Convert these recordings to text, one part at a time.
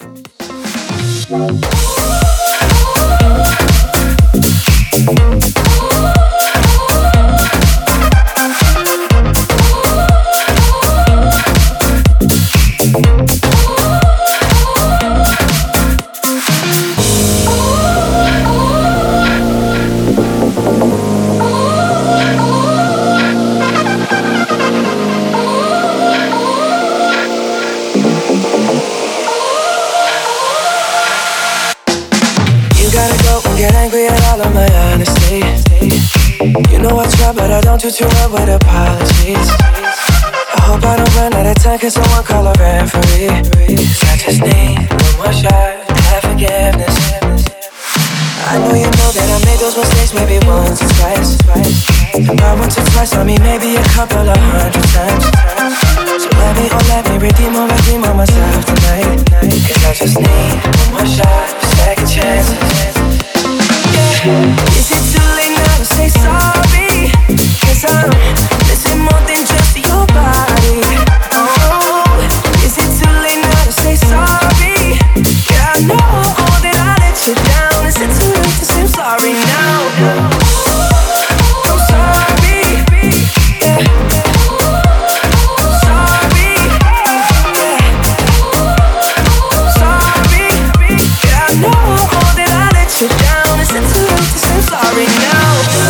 Do too well with apologies. I hope I don't run out of time, cause someone call a referee. Cause I just need one more shot, have forgiveness. I know you know that I made those mistakes maybe once or twice. And by once or twice, I mean maybe a couple of 100 times. So let me redeem on myself tonight. Cause I just need one more shot, second chances. Yeah. Is it too late now to say sorry? Cause I'm missing more than just your body. Oh, is it too late now to say sorry? Yeah, I know that I let you down. Is it too late to say I'm sorry now? I'm sorry. Yeah. Sorry. Yeah. Sorry. Yeah, I know that I let you down. Is it too late to say I'm sorry now?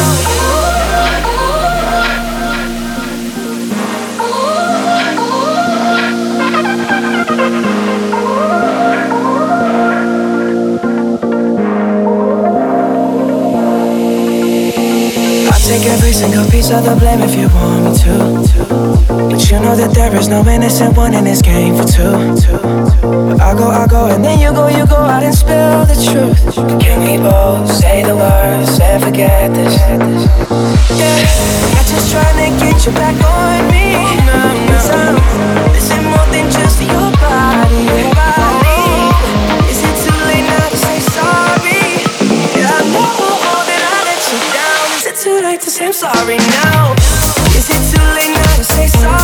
Take every single piece of the blame if you want me to. But you know that there is no innocent one in this game for two. I'll go, and then you go out and spill the truth. Can we both say the words and forget this? Yeah, I'm just trying to get you back on me. Cause I'm missing more than just your body. Is it too late now to say sorry? Yeah, I know that I let you down. Is it too late to say I'm sorry now? Is it too late now to say sorry?